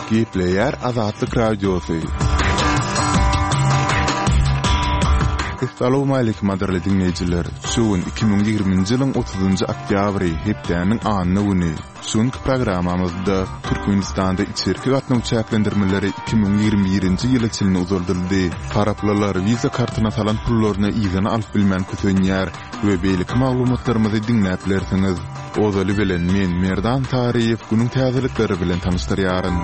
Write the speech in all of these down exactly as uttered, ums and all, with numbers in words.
Gepleyer Azatlyk Radiosu. Assalamu alaykum aderli dinleyijiler. Şuun iki bin ýigrimiji ýylyň otuzynjy oktýabry hepdeniň anyny güni. Şuňky programamyzda Türkmenistanda içerki gatnaw çäklendirmeleri iki bin ýigirmi birinji ýyl içinde uzaldyldy. Haraplalar wiza kartyna salan pullaryny ýygyny alyp bilmän kötünýär we beýlik maglumatlarymyzy dinläp bilersiňiz. Ozaly bilen men Merdan Taryýew günüň täzelikleri bilen tanışdyrýaryn.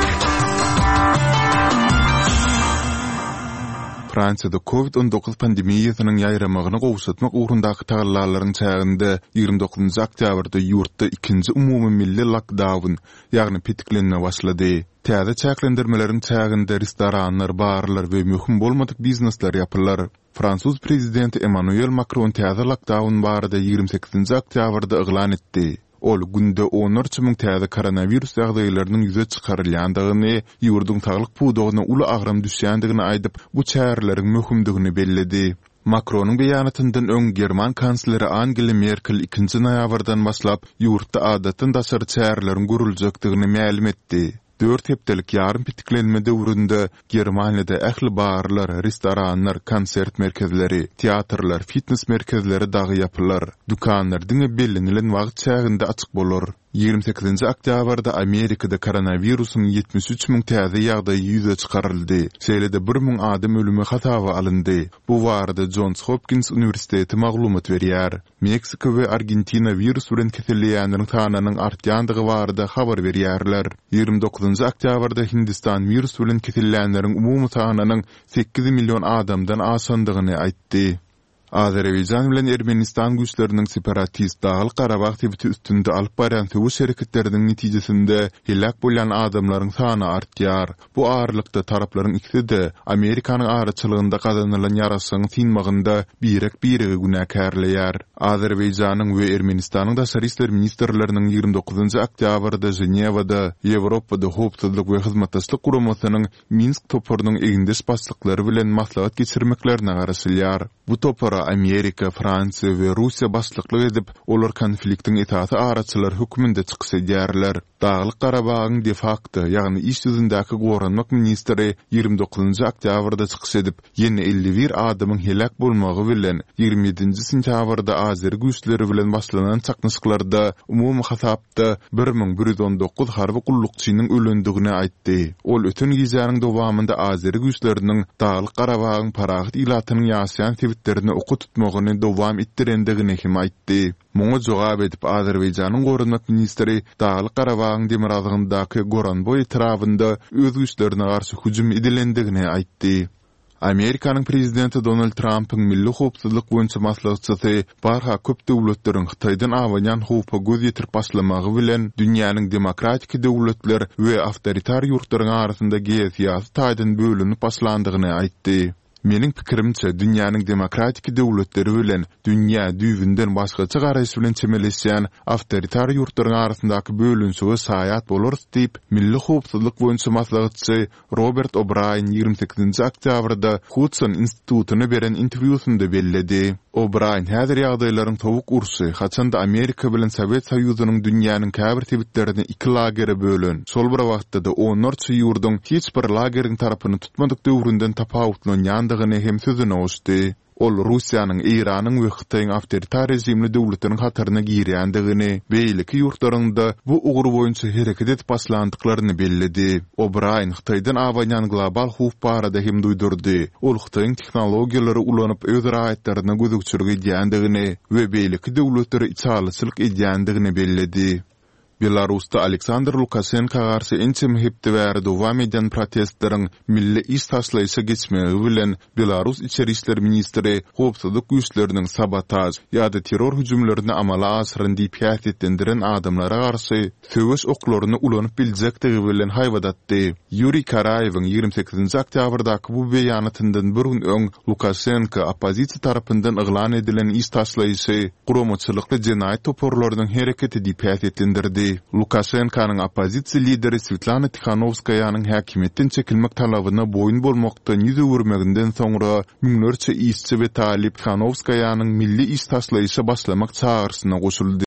Fransiyada covid on dokuz pandemiýasynyň ýaýramagyny gowşatmak ugrundaky taýlarlaryň çäginde ýygrimi dokuzynjy oktýabrda ýurtda ikinji umumy milli lockdown, ýagny pitiklenme başlady. Täze çäklendirmeleriň çäginde restoranlar, barlar we möhüm bolmadyk biznesler ýapylar. Fransuz prezidenti Emmanuel Macron täze lockdown barada ýygrimi sekizinji oktýabrda eglan etdi. Ol günde on üç müň täze koronavirus ýagdaýlarynyň ýüze çykarylandygyny, ýurduň saglyk puwdagyna uly agram düşýändigini aýdyp, bu çäreleriň möhümdigini bellädi. Macronyň beýanatyndan öň German kansleri Angela Merkel ikinji noýabrdan başlap ýurtda adatyn daşary çäreleriň görüljekdigini ma'lum etdi. Dört hepdelik yarım pitiklenme döwründe Germaniýada ähli barlar, restoranlar, konsert merkezleri, teatrlar, fitness merkezleri dagy ýapylar. Dukanlar diňe bellenilen wagt çäginde açyk bolar. ýygrimi sekizinji oktýabrda Amerikada koronavirusyň ýetmiş üç müň täze ýagdaýy ýüze çykaryldy. Şeýlede bir müň adam ölümi hatawy alyndy. Bu barada Johns Hopkins Üniversiteti maglumat berýär. Meksika we Argentina virus bilen keselleýänleriň sanynyň artýandygy barada habar berýärler. ýygrimi dokuzynjy oktýabrda Hindistan virus bilen keselleýänleriň umumy sanynyň sekiz million adamdan aşandygyny aýtdy. Azerbaycan bilen Ermenistan güýçleriniň separatist Dağly Qarabağ tebiti üstünde alyp baran söwüş hereketleriniň netijesinde helak bolan adamlaryň sany artýar. Bu ağırlykda taraplaryň ikisi de Amerikanyň araçylygynda kazanylan ýarasyň sinmagynda birek birege günäkärleýär. Azerbayjanyň we Ermenistanyň daşary işler ministrleriniň ýygrimi dokuzynjy oktýabrda Jenewada Ýewropada howpsuzlyk we hyzmatdaşlyk guramasynyň Minsk toporunyň egindeş başlyklary bilen maslahat geçirmeklerine garaşylýar. Bu topara Amerika, Fransiýa we Russiýa başlyklyk edip, olar konfliktiň etaty araçylar hökmünde çykyş edýärler. Dağly Qarabağyň de facto, ýagny iş ýüzündäki goranmak ministri ýygrimi dokuzynjy oktýabrda çykyş edip, ýene elli bir adamyň helak bolmagy bilen ýygrimi ýedinji sentýabrda Azer güýçleri bilen başlanan çaknysyklarda umumy hasapda bir müň bir ýüz on dokuz harby gullukçynyň ölendigini aýtdy. Ol ötün gizäniň dowamında Azer güýçleriniň Dağly Qarabağyň parahat ilatynyň ýaşaýan tebitlerini oku tutmagyny dowam etdirendigini hem aýtdy. Muňa jogap edip Azerbaýjanyň goranmak ministri Dağly Qarabağyň demirazygyndaky Goranboy etrafynda öz güýçlerine garşy hüjüm edilendigini aýtdy. Amerikanyň prezidenti Donald Trump'yň milli howpsuzlyk boýunça maslahatçysy barha köp döwletleriň Hytaýdan awanyan howpa göz ýetirip başlamagy bilen dünýäniň demokratik döwletler we awtoritar ýurtlaryň arasynda geýsiýasy taýdan bölünip başlandygyny aýtdy. Meniň pikirimçe dünýäniň demokratik döwletleri bilen dünýä düýbünden başgaça garaýş bilen çemeleşýän awtoritar ýurtlaryň arasyndaky bölünşigi saýat bolar diýip milli howpsuzlyk boýunça maslahatçy Robert O'Brien ýygrimi sekizinji oktýabrda Hudson institutyna beren interwýusynda belledi. O'Brien häzir ýagdaýlaryň towuk ursy, haçanda Amerika bilen Sowet Soýuzynyň dünýäniň käbir tebitlerini iki lagere bölen. Şol bir wagtda on üç ýurduň hiç bir lageriň tarapyny tutmadyk döwründen tapawutlanýandygyny hem sözüne oşdy. Ol Russiýanyň, Iranyň we Hytaýyň awtoritar rejimli döwletiniň hataryna girýändigini, beýleki ýurtlarynda bu ugur boýunça hereket edip başlandyklaryny belledi. O'Brien Hytaýdan awanyan global howp barada hem duýdurdy. Ol Hytaýyň tehnologiýalary ulanyp öz raýatlaryna gözükçülük edýändigini we beýleki döwletleri içalyçylyk edýändigini belledi. Belarusda Aleksandr Lukashenko garşy ençem hepde bäri dowam eden protestlaryň milli iş taşlaýşa geçmegi bilen Belarus içeri işler ministri howpsuzlyk güýçleriniň sabotaj ýa-da terror hüjümlerini amala aşyran diýip häsiýetlendiren adamlara garşy söwüş oklaryny ulanyp biljekdigi bilen haýwadatdy. Yuri Karayewiň ýygrimi sekizinji oktýabrdaky bu beýanatyndan bir gün öň Lukashenko opozisiýa tarapyndan eglan edilen iş taşlaýşy guramaçylykly jenaýat toporlarynyň hereketi diýip häsiýetlendirdi. Lukashenko'nun opozisiya lideri Svetlana Tikhanovskaya'nın häkimetten çekilmek talabyna boyun bolmakdan ýüze görmeginden soňra müňlerçe işçi we talip Tikhanovskaya'nın milli iş taşlaýşa başlamak çağrısyna goşuldy.